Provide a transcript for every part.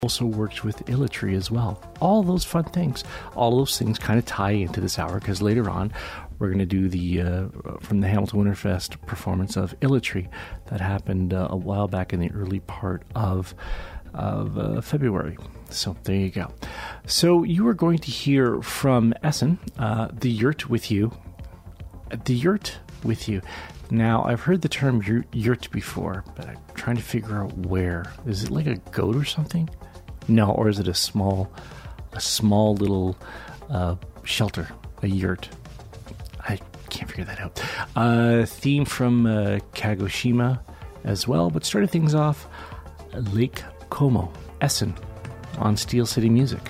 also worked with Illitree as well. All those fun things. All those things kind of tie into this hour, because later on we're going to do the from the Hamilton Winterfest performance of Illitree that happened a while back in the early part of February. So there you go. So you are going to hear from Essen, The Yurt with You. The Yurt with You. Now, I've heard the term yurt before, but I'm trying to figure out where. Is it like a goat or something? No, or is it a small little shelter, a yurt? I can't figure that out. Theme from Kagoshima as well, but starting things off, Lake Como, Essen, on Steel City Music.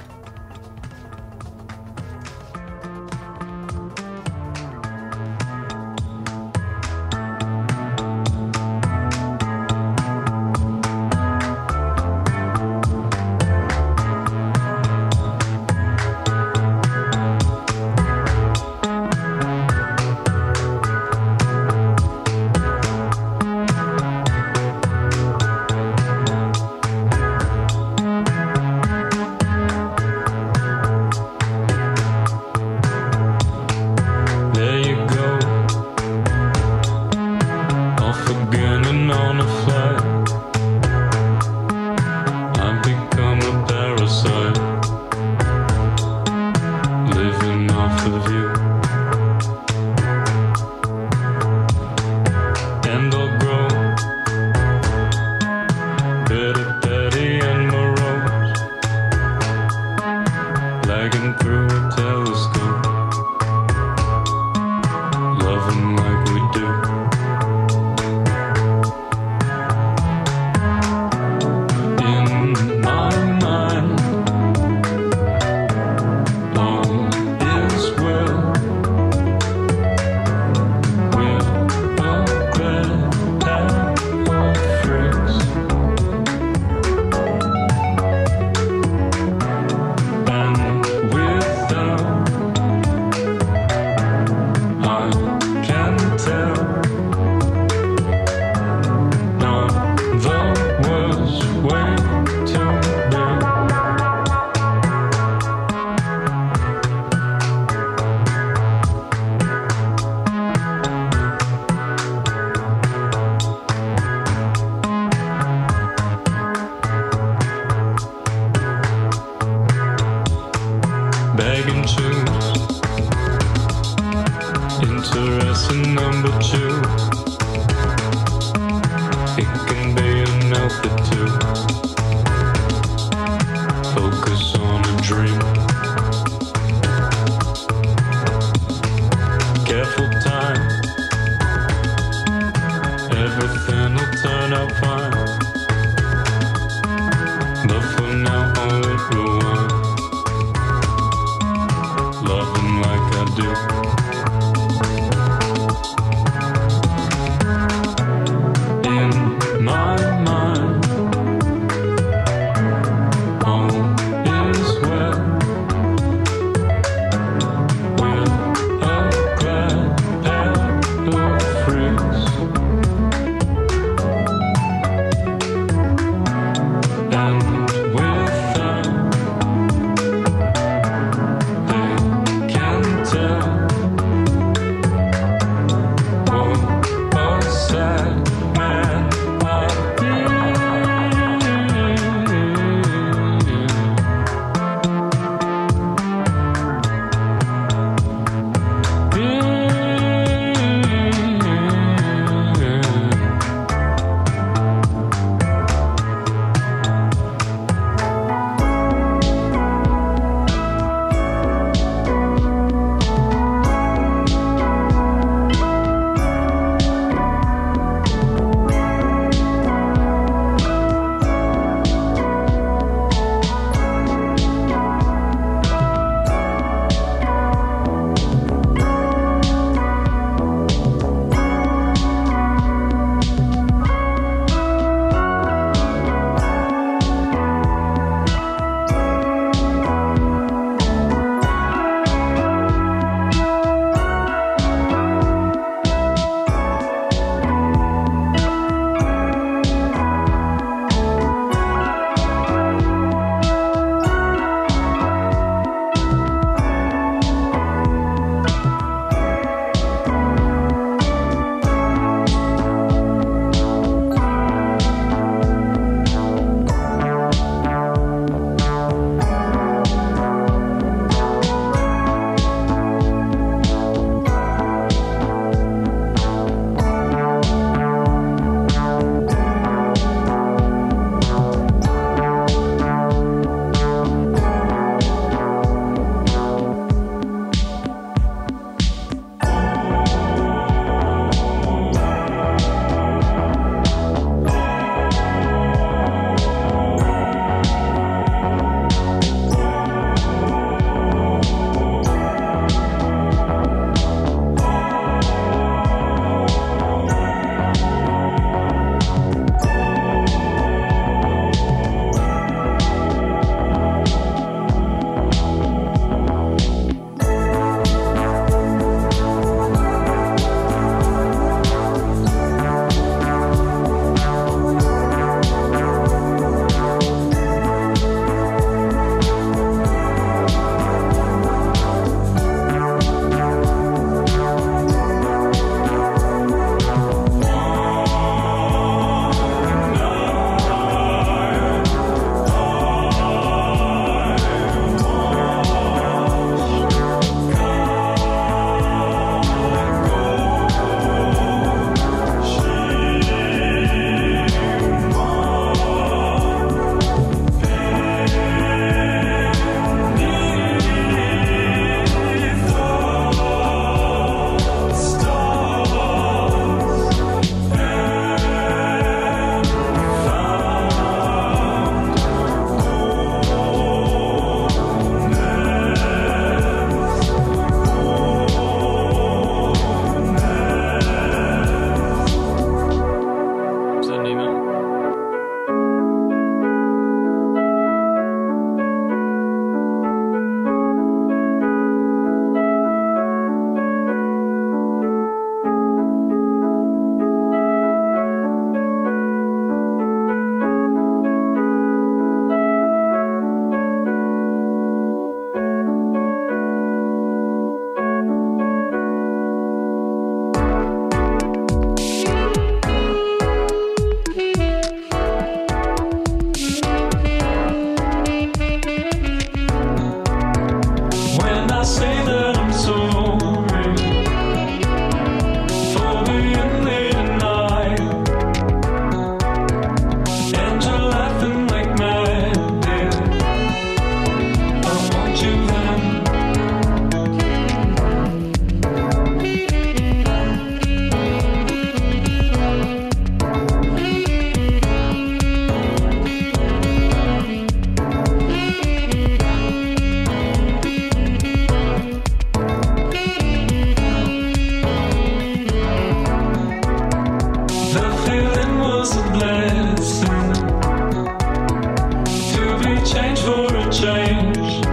change for a change,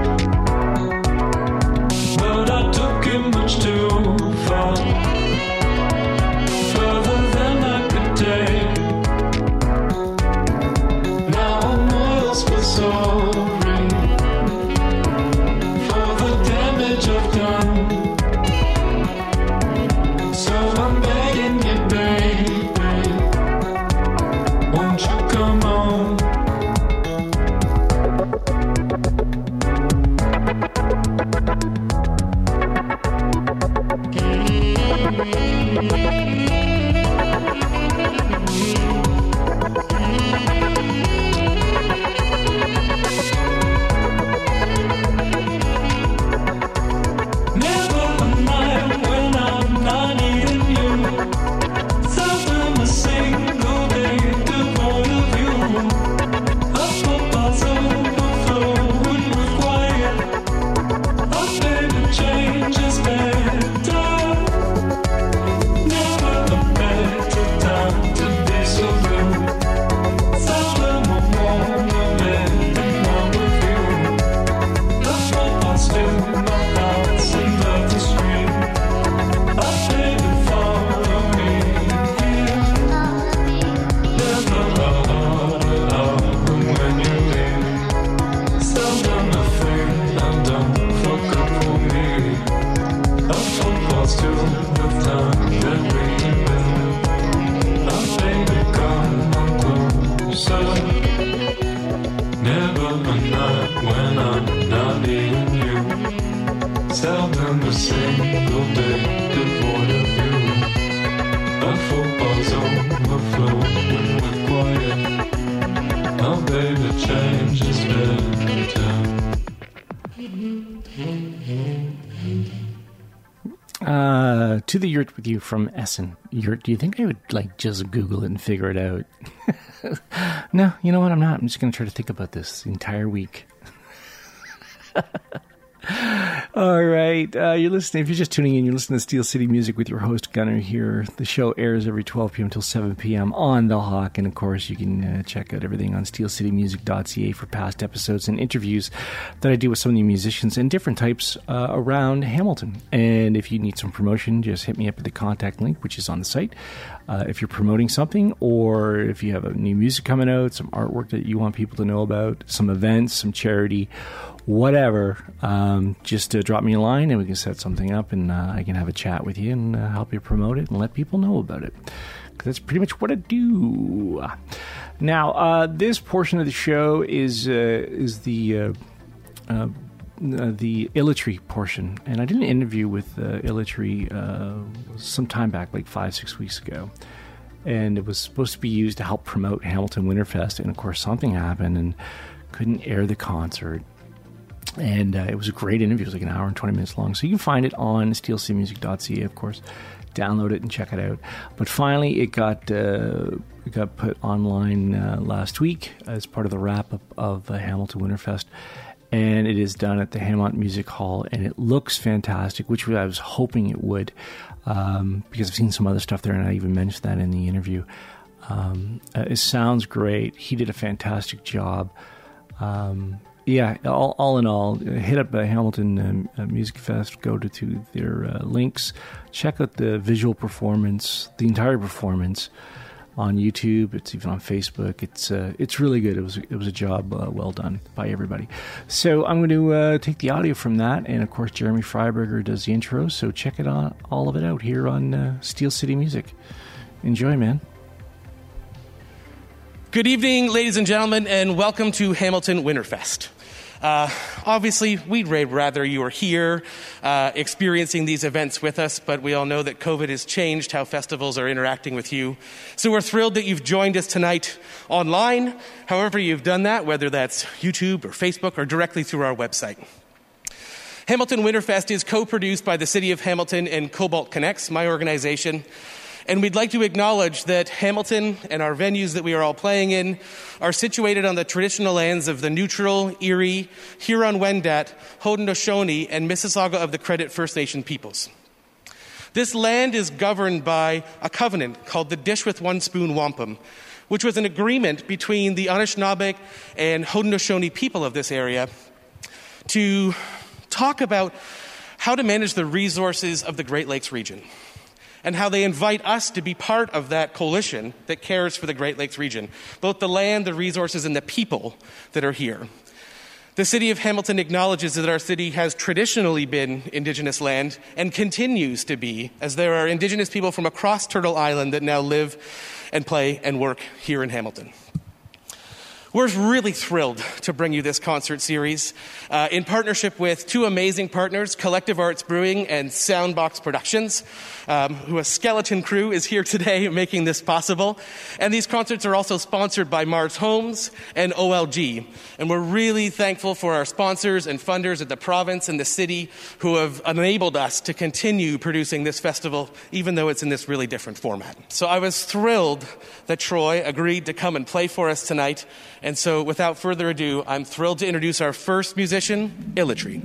but I took it much too far, further than I could take. Now I'm miles for sorry for the damage I've done. So I'm begging you, baby, won't you come on? Never a night when I'm not needing you. Seldom a single day devoid of you. A football's overflowing with quiet. A baby change is better. Never a better time to be so blue. Seldom a warmer man than one with you. The football's still my thoughts and love the scream. A baby follow me here. Never a harder when you leave. Seldom a thing I've done for good for me. A football's still the time that we live. A baby come on closer. Never a night when I'm not needing you. Seldom a single day devoid of you. A football's overflowing with quiet. A baby change is better. To the Yurt with you from Essen. Yurt, do you think I would just Google it and figure it out? No, you know what? I'm not. I'm just going to try to think about this the entire week. All right. You're listening. If you're just tuning in, you're listening to Steel City Music with your host, Gunnar, here. The show airs every 12 p.m. till 7 p.m. on The Hawk. And, of course, you can check out everything on steelcitymusic.ca for past episodes and interviews that I do with some of the musicians and different types around Hamilton. And if you need some promotion, just hit me up at the contact link, which is on the site. If you're promoting something, or if you have a new music coming out, some artwork that you want people to know about, some events, some charity, whatever, just drop me a line and we can set something up, and I can have a chat with you and help you promote it and let people know about it. 'Cause that's pretty much what I do. Now, this portion of the show is the Illitree portion, and I did an interview with Illitree some time back, like 5-6 weeks ago, and it was supposed to be used to help promote Hamilton Winterfest, and of course something happened and couldn't air the concert. And it was a great interview. It was like an hour and 20 minutes long. So you can find it on steelcitymusic.ca, of course. Download it and check it out. But finally, it got put online last week as part of the wrap-up of Hamilton Winterfest. And it is done at the Hammond Music Hall. And it looks fantastic, which I was hoping it would, because I've seen some other stuff there, and I even mentioned that in the interview. It sounds great. He did a fantastic job. Yeah, all in all, hit up Hamilton Music Fest, go to their links, check out the visual performance, the entire performance on YouTube. It's even on Facebook. It's really good. It was a job well done by everybody. So I'm going to take the audio from that, and of course Jeremy Freiberger does the intro. So check it out, all of it out here on Steel City Music. Enjoy, man. Good evening, ladies and gentlemen, and welcome to Hamilton Winterfest. Obviously, we'd rather you were here experiencing these events with us, but we all know that COVID has changed how festivals are interacting with you. So we're thrilled that you've joined us tonight online, however you've done that, whether that's YouTube or Facebook or directly through our website. Hamilton Winterfest is co-produced by the City of Hamilton and Cobalt Connects, my organization. And we'd like to acknowledge that Hamilton and our venues that we are all playing in are situated on the traditional lands of the Neutral, Erie, Huron-Wendat, Haudenosaunee, and Mississauga of the Credit First Nation peoples. This land is governed by a covenant called the Dish with One Spoon Wampum, which was an agreement between the Anishinaabe and Haudenosaunee people of this area to talk about how to manage the resources of the Great Lakes region, and how they invite us to be part of that coalition that cares for the Great Lakes region, both the land, the resources, and the people that are here. The city of Hamilton acknowledges that our city has traditionally been Indigenous land and continues to be, as there are Indigenous people from across Turtle Island that now live and play and work here in Hamilton. We're really thrilled to bring you this concert series in partnership with two amazing partners, Collective Arts Brewing and Soundbox Productions, who a skeleton crew is here today making this possible. And these concerts are also sponsored by Mars Homes and OLG. And we're really thankful for our sponsors and funders at the province and the city who have enabled us to continue producing this festival, even though it's in this really different format. So I was thrilled that Troy agreed to come and play for us tonight. And so, without further ado, I'm thrilled to introduce our first musician, Illitree.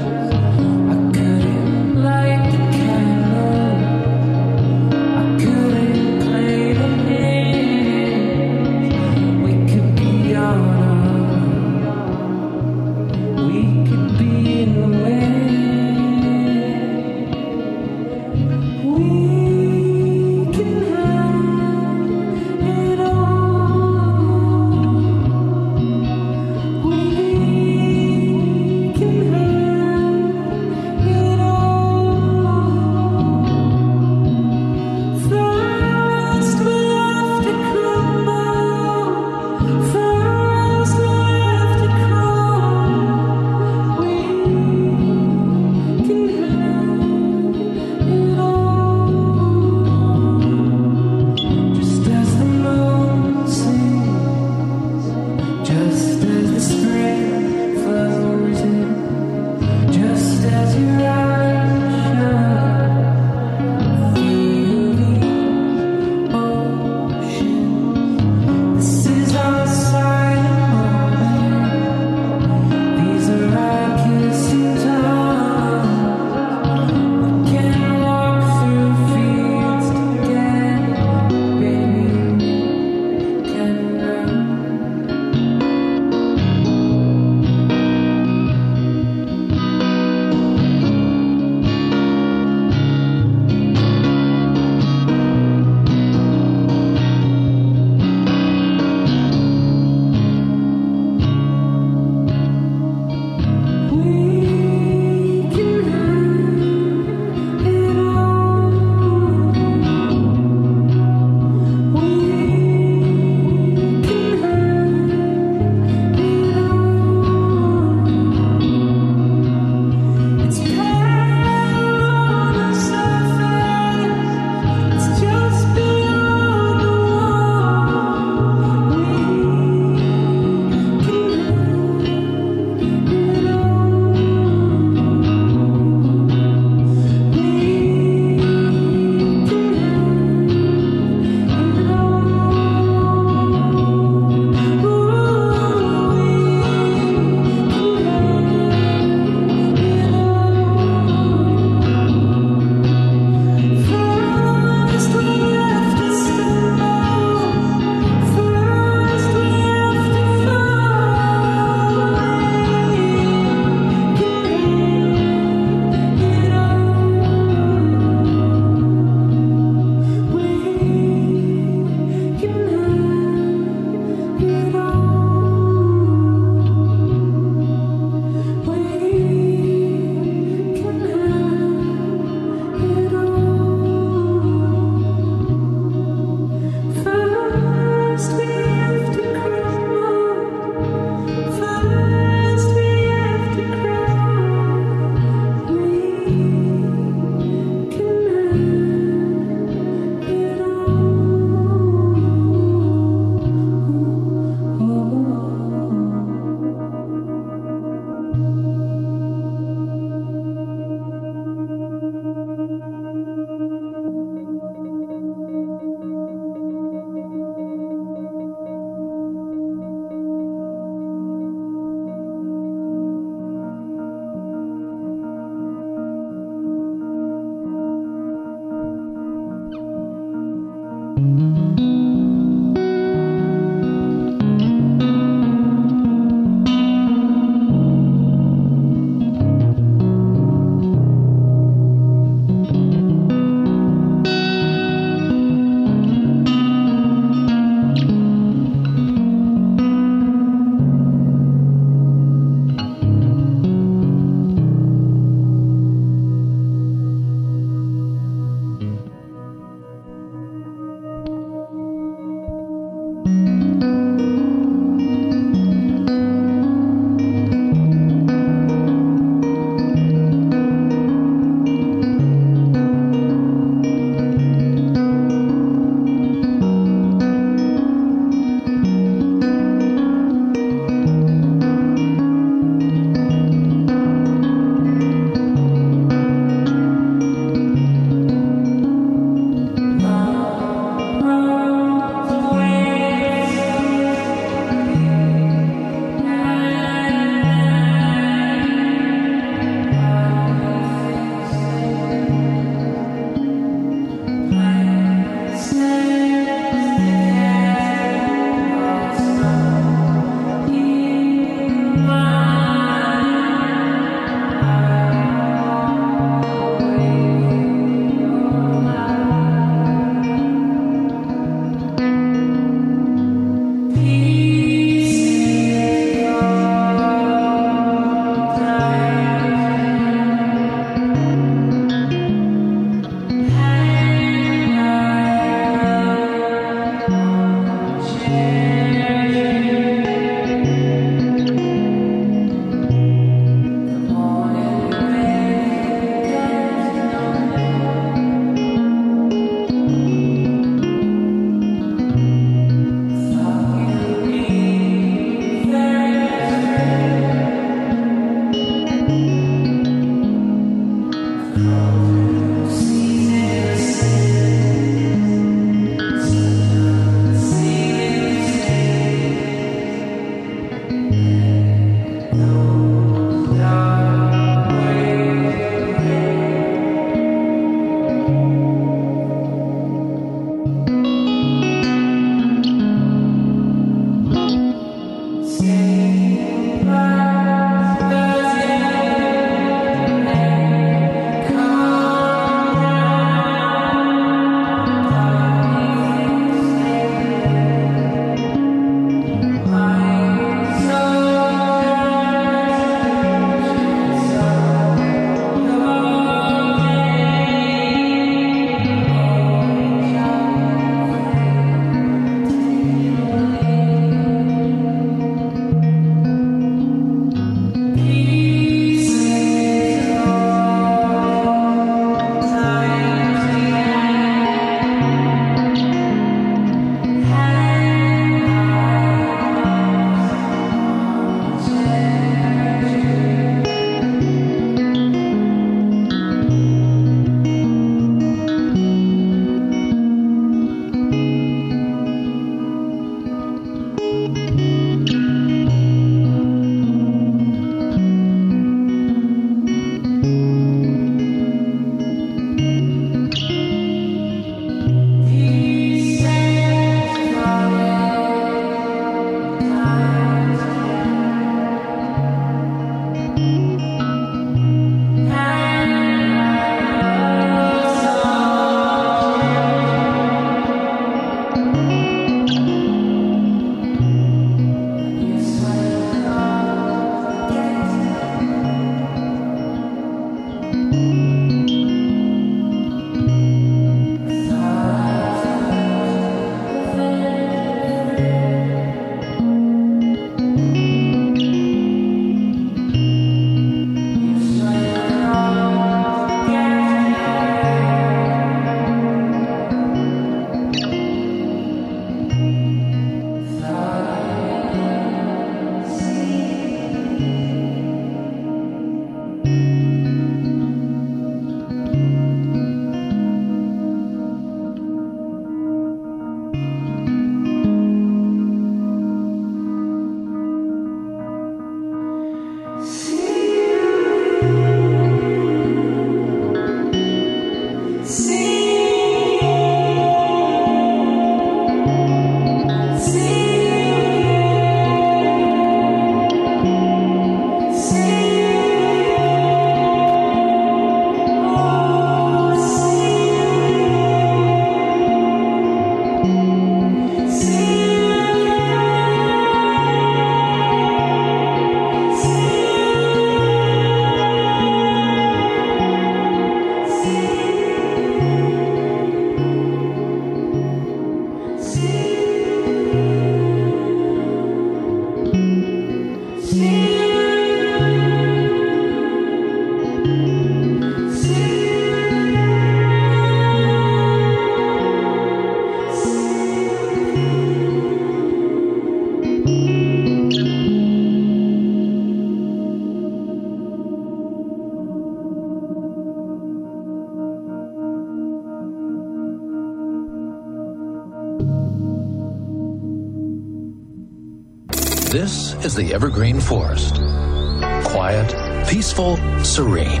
This is the Evergreen Forest. Quiet, peaceful, serene.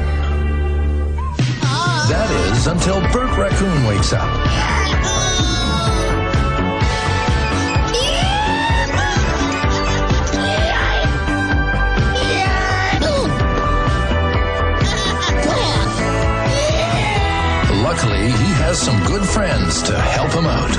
That is until Bert Raccoon wakes up. Luckily, he has some good friends to help him out.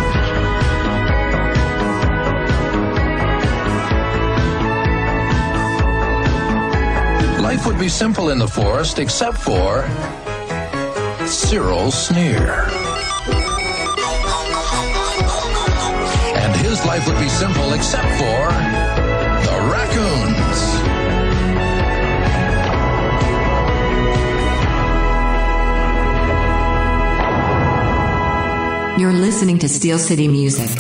Life would be simple in the forest except for Cyril's sneer. And his life would be simple except for the raccoons. You're listening to Steel City Music.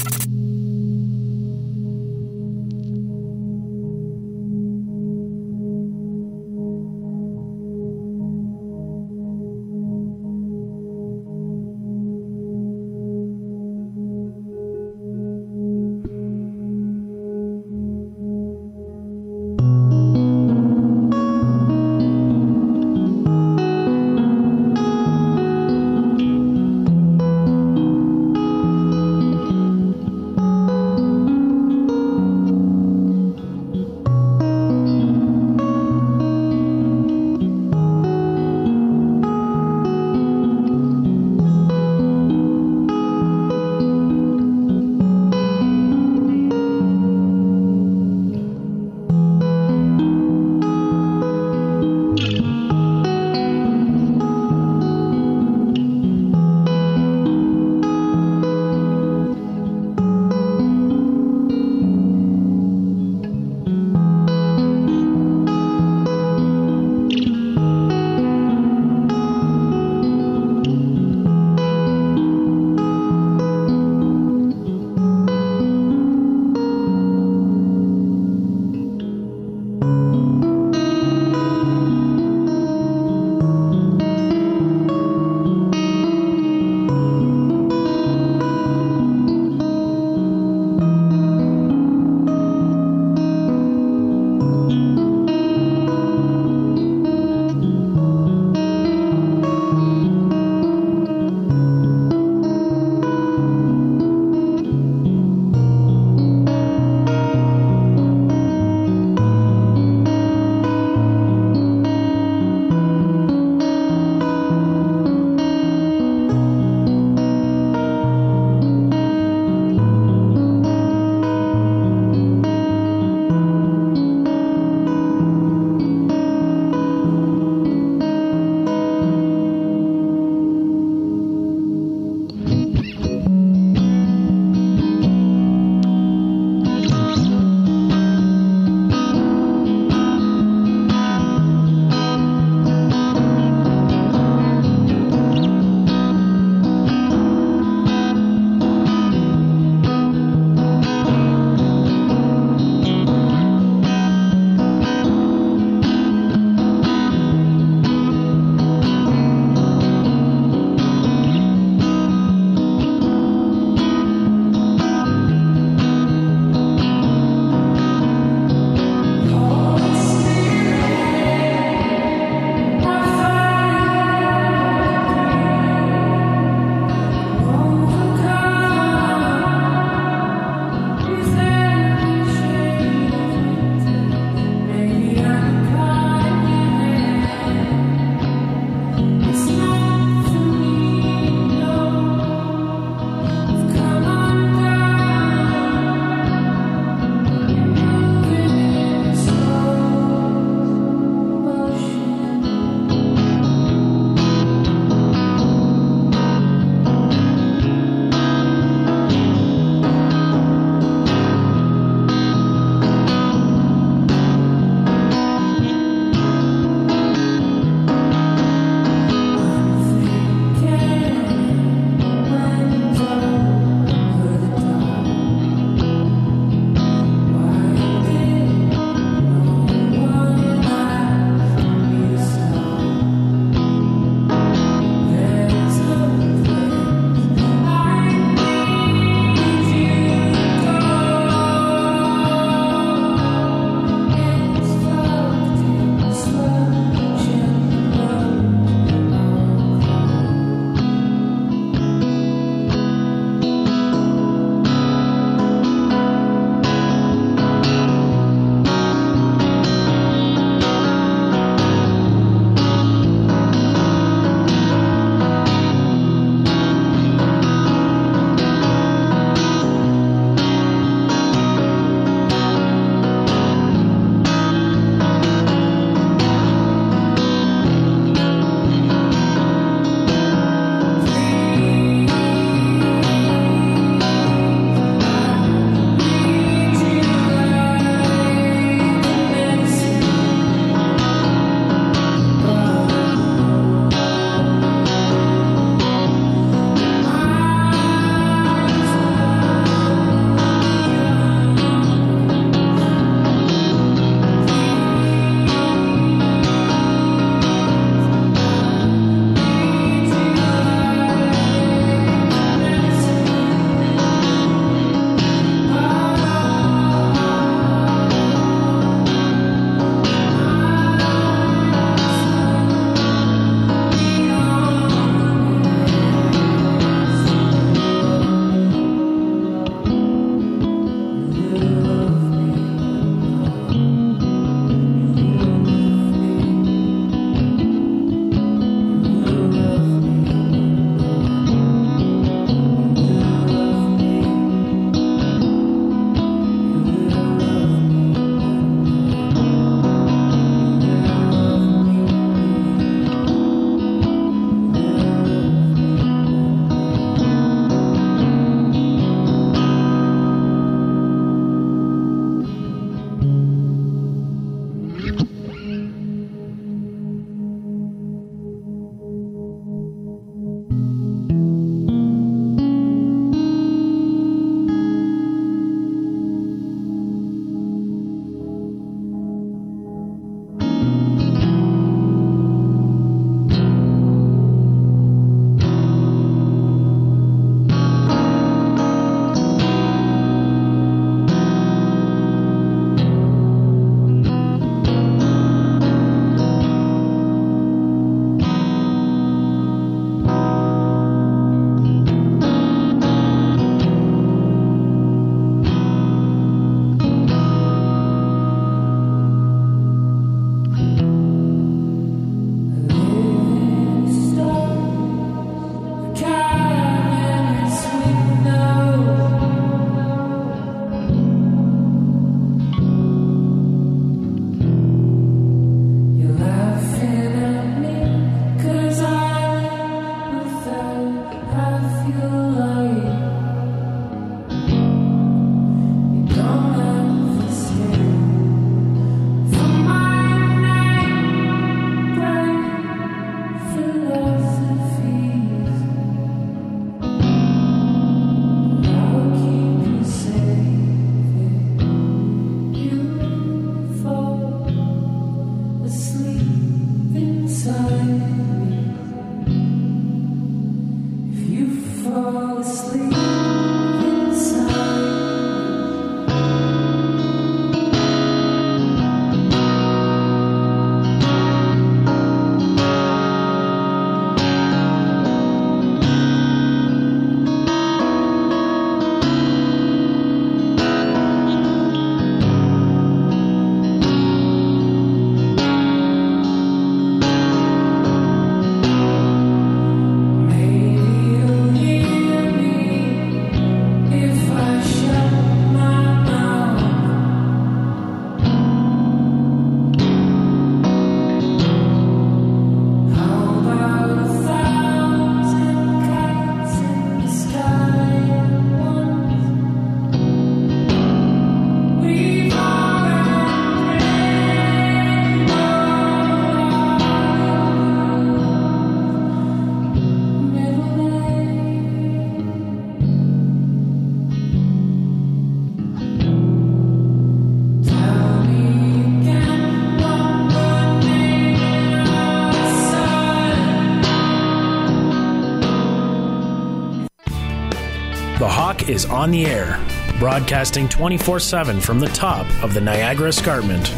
The Hawk is on the air, broadcasting 24/7 from the top of the Niagara Escarpment.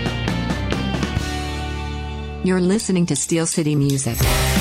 You're listening to Steel City Music.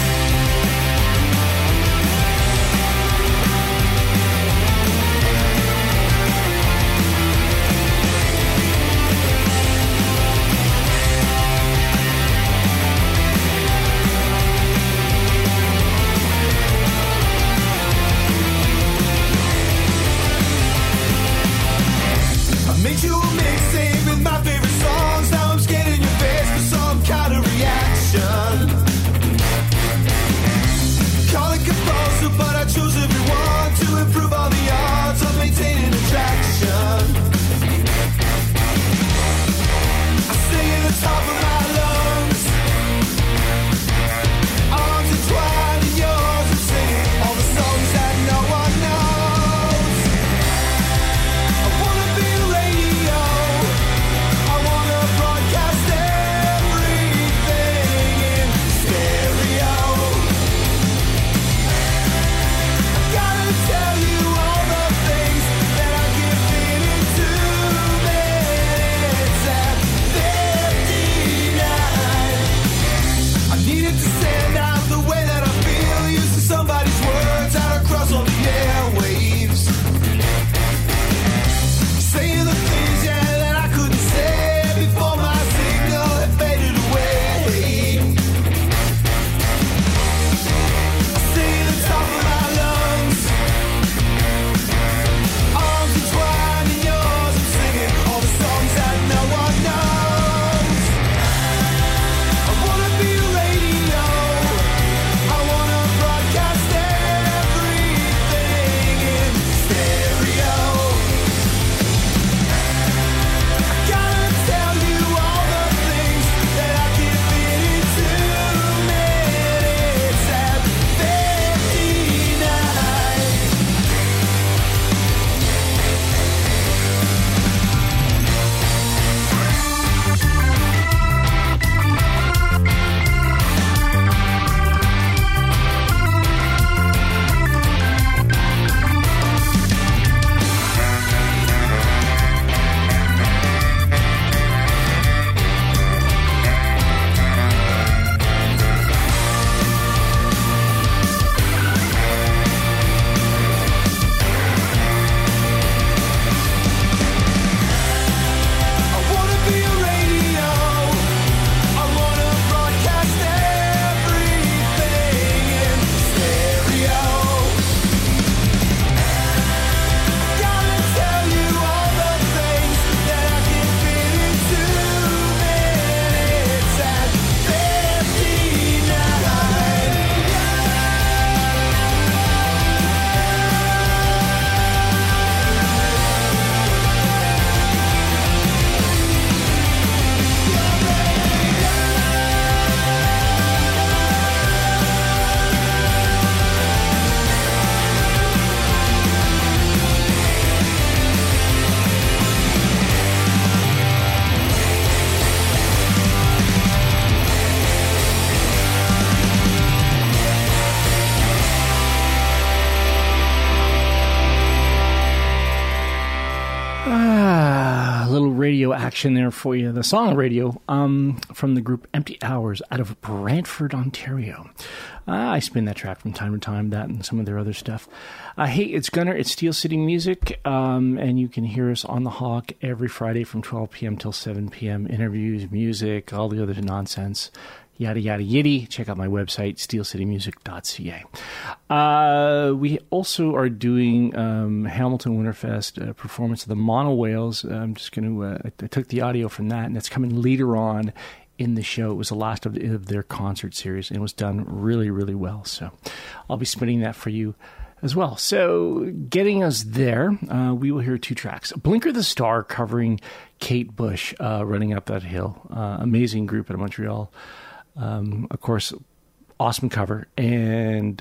Action there for you. The song Radio from the group Empty Hours out of Brantford, Ontario. I spin that track from time to time, that and some of their other stuff. Hey, it's Gunnar. It's Steel City Music, and you can hear us on The Hawk every Friday from 12 p.m. till 7 p.m. Interviews, music, all the other nonsense. Yada, yada, yiddy. Check out my website, steelcitymusic.ca. We also are doing Hamilton Winterfest performance of the Mono Whales. I'm just going to, I took the audio from that, and it's coming later on in the show. It was the last of their concert series, and it was done really, really well. So I'll be spinning that for you as well. So getting us there, we will hear two tracks. Blinker the Star covering Kate Bush, Running Up That Hill. Amazing group out of Montreal. Of course, awesome cover, and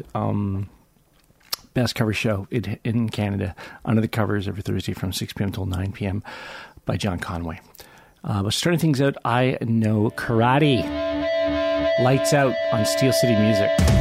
best cover show in Canada. Under the Covers every Thursday from 6 p.m. till 9 p.m. by John Conway. But starting things out, I Know Karate. Lights Out on Steel City Music.